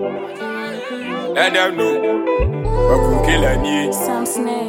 Let them know. We could kill any. Sam Snake.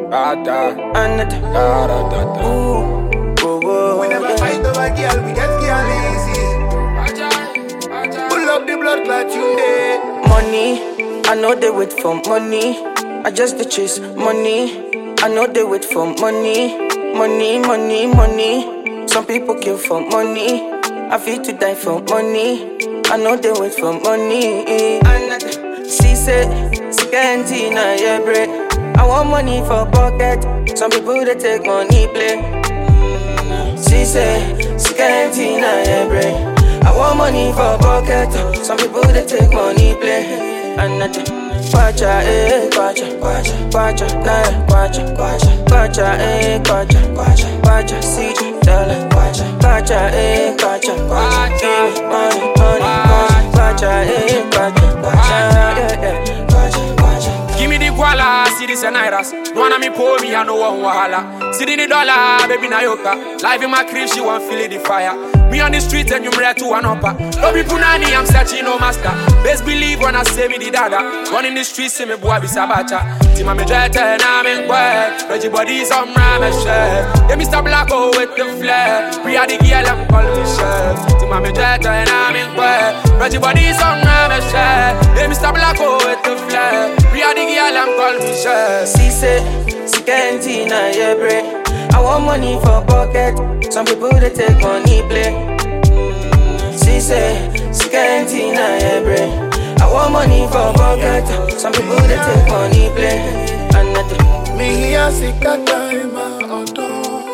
We never fight over girl, we get girl easy. Pull up the blood clot you day. Money, I know they wait for money. I just the chase money. I know they wait for money. Money, money, money. Some people kill for money. I feel to die for money. I know they wait for money. She said, Scantina, yeah, bread. I want money for pocket. Some people they take money play. She said, Scantina, yeah, bread. I want money for pocket. Some people they take money play. Kwacha, kwacha, kwacha, kwacha, naira, kwacha, kwacha, kwacha, kwacha, kwacha, kwacha, CJ, dollar, kwacha, kwacha, kwacha, kwacha, money, money, kwacha, kwacha, kwacha, kwacha, kwacha. Give me the guala, see this and iras. No one me pour me, I know one wahala. See the dollar, baby Nayoka. Life in my crib, she want feel the fire. Me on the street and you ready to one upper. No be punani, I'm searching no master. Best believe when I say me the dada. Run in the streets, see me boy be sabacha. Tima me dread and I'm in quiet. Reggie body some ram and chef. Yeah, Mr. Blacko with the flair. We are the girl, I'm calling me chef. Tima me dread and I'm in quiet. Reggie body some ram and chef. Yeah, Mr. Blacko with the flair. We are the girl, I'm calling me chef. She said, Scantina, yeah, bread. I want money for pocket. Some people they take money play. She said, Scantina, yeah, bread. I want money for pocket. Some people they take money play. Me here sick that time auto.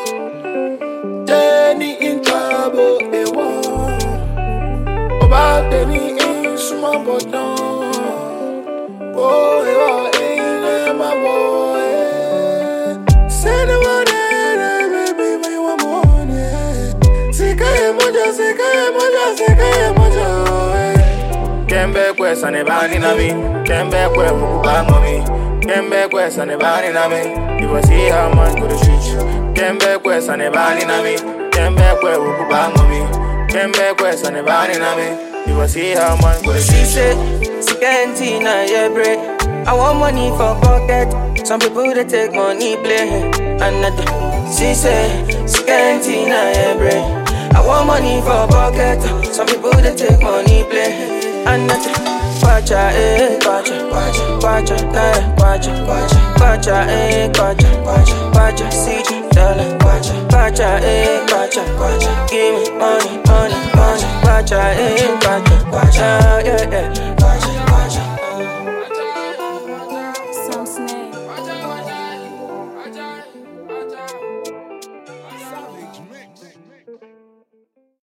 Jenny in trouble, a war. About Jenny in small button. Boy, my boy. Send the one. Kembe kwesa ne bani na mi, kembe kwe kukubango mi, kembe kwesa ne bani na mi. You will see how man go the streets. Kembe kwesa ne bani na mi, kembe kwe kukubango mi, kembe kwesa ne bani na mi. You will see how man go the streets. She said, Scantina, yeah, bread. I want money for pocket. Some people they take money play. She said, Scantina, yeah, bread. I want money for pocket. Some people they take money play. Kwacha, kwacha, kwacha, kwacha, naira, kwacha, kwacha, kwacha, kwacha, kwacha, kwacha, CJ, dollar, kwacha, kwacha, kwacha, kwacha, give me money, money, money, kwacha, kwacha, kwacha, yeah, yeah.